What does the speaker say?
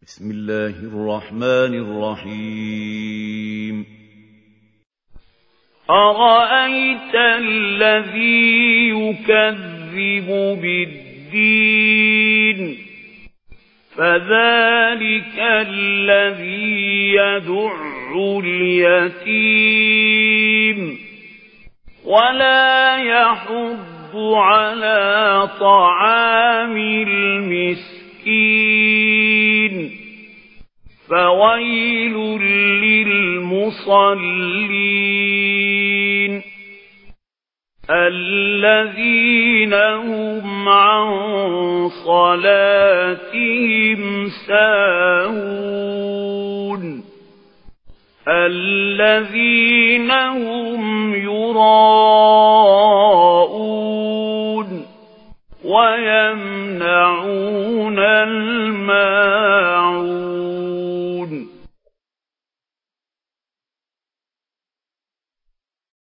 بسم الله الرحمن الرحيم أرأيت الذي يكذب بالدين فذلك الذي يدع اليتيم ولا يحض على طعام المسكين فويل للمصلين الذين هم عن صلاتهم ساهون الذين هم يراءون ويمنعون